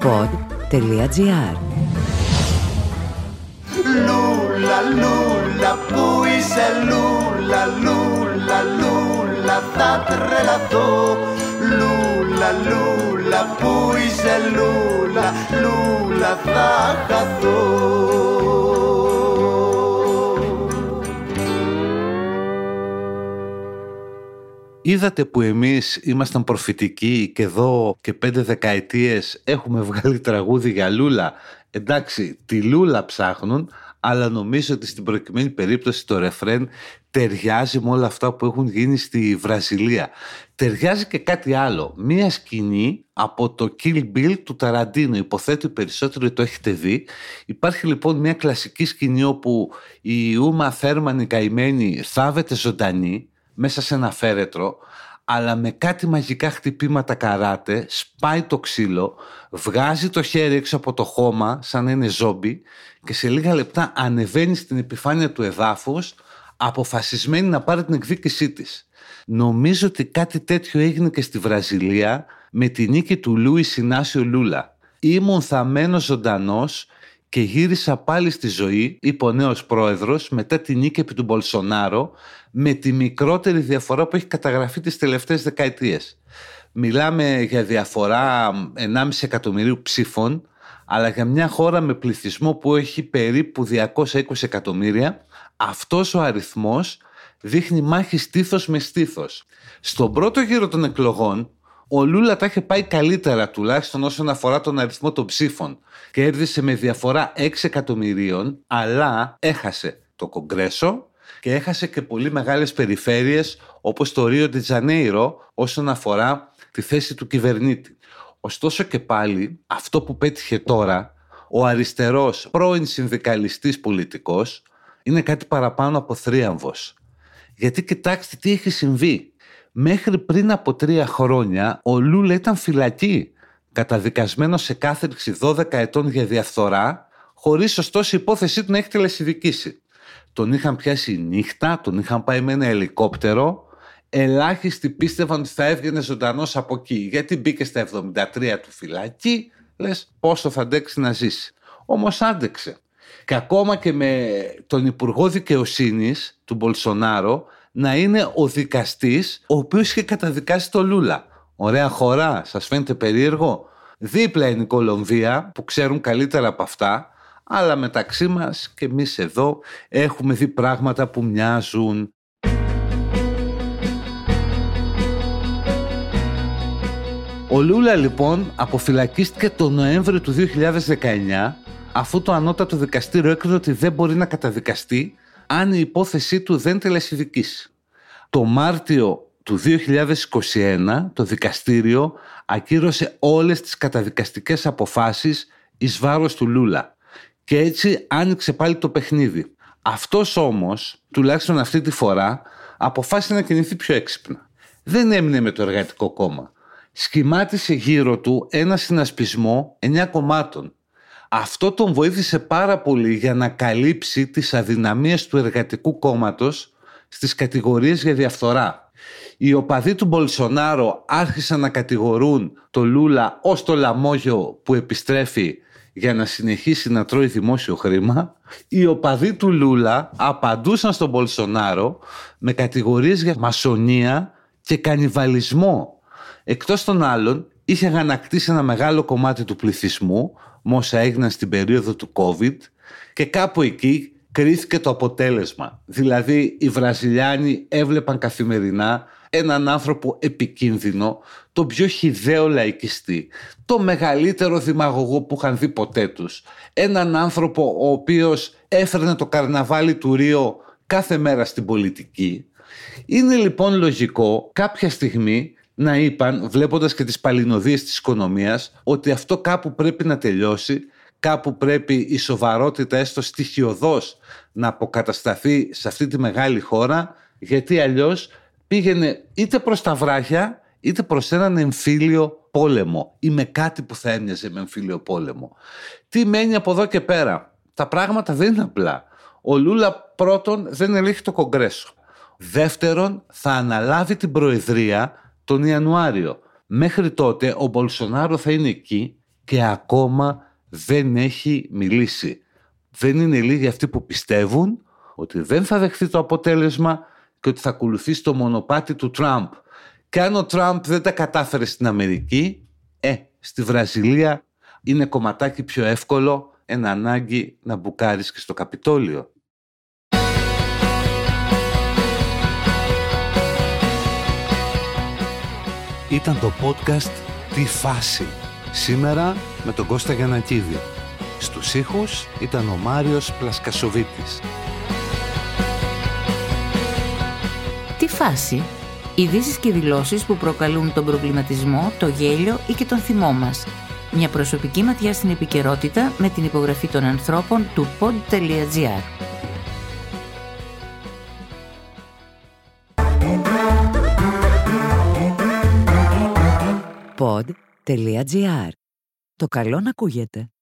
pod.gr. Λούλα, λούλα, πού είσαι λούλα, λούλα, λούλα, θα τρελαθώ. Λούλα, λούλα, πού είσαι λούλα, λούλα, θα χαθώ. Είδατε που εμείς ήμασταν προφητικοί και εδώ και 5 δεκαετίες έχουμε βγάλει τραγούδι για λούλα. Εντάξει, τη λούλα ψάχνουν, αλλά νομίζω ότι στην προκειμένη περίπτωση το ρεφρέν ταιριάζει με όλα αυτά που έχουν γίνει στη Βραζιλία. Ταιριάζει και κάτι άλλο. Μία σκηνή από το Kill Bill του Ταραντίνο. Υποθέτω οι περισσότεροι το έχετε δει. Υπάρχει λοιπόν μια κλασική σκηνή όπου η Ούμα Θέρμαν η καημένη θάβεται ζωντανή μέσα σε ένα φέρετρο, αλλά με κάτι μαγικά χτυπήματα καράτε σπάει το ξύλο, βγάζει το χέρι έξω από το χώμα σαν να είναι ζόμπι και σε λίγα λεπτά ανεβαίνει στην επιφάνεια του εδάφους αποφασισμένη να πάρει την εκδίκησή της. Νομίζω ότι κάτι τέτοιο έγινε και στη Βραζιλία με τη νίκη του Λούις Ινάσιο Λούλα. Ήμουν θαμμένος ζωντανός και γύρισα πάλι στη ζωή, είπε ο νέος πρόεδρος μετά τη νίκη επί του Μπολσονάρο, με τη μικρότερη διαφορά που έχει καταγραφεί τις τελευταίες δεκαετίες. Μιλάμε για διαφορά 1,5 εκατομμυρίου ψήφων, αλλά για μια χώρα με πληθυσμό που έχει περίπου 220 εκατομμύρια, αυτός ο αριθμός δείχνει μάχη στήθος με στήθος. Στον πρώτο γύρο των εκλογών, ο Λούλα τα είχε πάει καλύτερα, τουλάχιστον όσον αφορά τον αριθμό των ψήφων. Κέρδισε με διαφορά 6 εκατομμυρίων, αλλά έχασε το Κογκρέσο και έχασε και πολύ μεγάλες περιφέρειες όπως το Ρίο ντε Τζανέιρο όσον αφορά τη θέση του κυβερνήτη. Ωστόσο και πάλι αυτό που πέτυχε τώρα ο αριστερός πρώην συνδικαλιστής πολιτικός είναι κάτι παραπάνω από θρίαμβος. Γιατί κοιτάξτε τι έχει συμβεί. Μέχρι πριν από 3 χρόνια ο Λούλα ήταν φυλακή, καταδικασμένος σε κάθριξη 12 ετών για διαφθορά, χωρίς ωστόσο η υπόθεσή του να έχει τελεσιδικήσει. Τον είχαν πιάσει νύχτα, τον είχαν πάει με ένα ελικόπτερο, ελάχιστοι πίστευαν ότι θα έβγαινε ζωντανός από εκεί, γιατί μπήκε στα 73 του φυλακή, λες πόσο θα αντέξει να ζήσει. Όμως άντεξε. Και ακόμα και με τον Υπουργό Δικαιοσύνης του Μπολσονάρο να είναι ο δικαστής ο οποίος είχε καταδικάσει το Λούλα. Ωραία χώρα, σας φαίνεται περίεργο? Δίπλα είναι η Κολομβία που ξέρουν καλύτερα από αυτά, αλλά μεταξύ μας και εμείς εδώ έχουμε δει πράγματα που μοιάζουν. Ο Λούλα λοιπόν αποφυλακίστηκε τον Νοέμβριο του 2019 αφού το ανώτατο δικαστήριο έκρινε ότι δεν μπορεί να καταδικαστεί αν η υπόθεσή του δεν τελεσιδικήσει. Το Μάρτιο του 2021 το δικαστήριο ακύρωσε όλες τις καταδικαστικές αποφάσεις εις βάρος του Λούλα και έτσι άνοιξε πάλι το παιχνίδι. Αυτός όμως, τουλάχιστον αυτή τη φορά, αποφάσισε να κινηθεί πιο έξυπνα. Δεν έμεινε με το Εργατικό Κόμμα. Σχημάτισε γύρω του ένα συνασπισμό 9 κομμάτων. Αυτό τον βοήθησε πάρα πολύ για να καλύψει τις αδυναμίες του Εργατικού Κόμματος στις κατηγορίες για διαφθορά. Οι οπαδοί του Μπολσονάρο άρχισαν να κατηγορούν το Λούλα ως το λαμόγιο που επιστρέφει για να συνεχίσει να τρώει δημόσιο χρήμα. Οι οπαδοί του Λούλα απαντούσαν στον Μπολσονάρο με κατηγορίες για μασονία και κανιβαλισμό. Εκτός των άλλων, είχε αγανακτήσει ένα μεγάλο κομμάτι του πληθυσμού με όσα έγιναν στην περίοδο του COVID και κάπου εκεί κρίθηκε το αποτέλεσμα. Δηλαδή οι Βραζιλιάνοι έβλεπαν καθημερινά έναν άνθρωπο επικίνδυνο, τον πιο χυδαίο λαϊκιστή, το μεγαλύτερο δημαγωγό που είχαν δει ποτέ τους. Έναν άνθρωπο ο οποίος έφερνε το καρναβάλι του Ρίο κάθε μέρα στην πολιτική. Είναι λοιπόν λογικό κάποια στιγμή να είπαν, βλέποντας και τις παλινοδίες της οικονομίας, ότι αυτό κάπου πρέπει να τελειώσει, κάπου πρέπει η σοβαρότητα έστω στοιχειωδώς να αποκατασταθεί σε αυτή τη μεγάλη χώρα, γιατί αλλιώς πήγαινε είτε προς τα βράχια είτε προς έναν εμφύλιο πόλεμο ή με κάτι που θα έμοιαζε με εμφύλιο πόλεμο. Τι μένει από εδώ και πέρα? Τα πράγματα δεν είναι απλά. Ο Λούλα πρώτον δεν ελέγχει το Κογκρέσο. Δεύτερον, θα αναλάβει την προεδρία τον Ιανουάριο. Μέχρι τότε ο Μπολσονάρο θα είναι εκεί και ακόμα δεν έχει μιλήσει. Δεν είναι λίγοι αυτοί που πιστεύουν ότι δεν θα δεχθεί το αποτέλεσμα και ότι θα ακολουθήσει το μονοπάτι του Τραμπ. Και αν ο Τραμπ δεν τα κατάφερε στην Αμερική, στη Βραζιλία είναι κομματάκι πιο εύκολο, εν ανάγκη να μπουκάρεις και στο Καπιτόλιο. Ήταν το podcast «Τι φάση» σήμερα με τον Κώστα Γιαννακίδη. Στους ήχους ήταν ο Μάριος Πλασκασοβίτης. Τι φάση? Ειδήσεις και δηλώσεις που προκαλούν τον προβληματισμό, το γέλιο ή και τον θυμό μας. Μια προσωπική ματιά στην επικαιρότητα με την υπογραφή των ανθρώπων του pod.gr. Pod.gr. Το καλό να ακούγεται.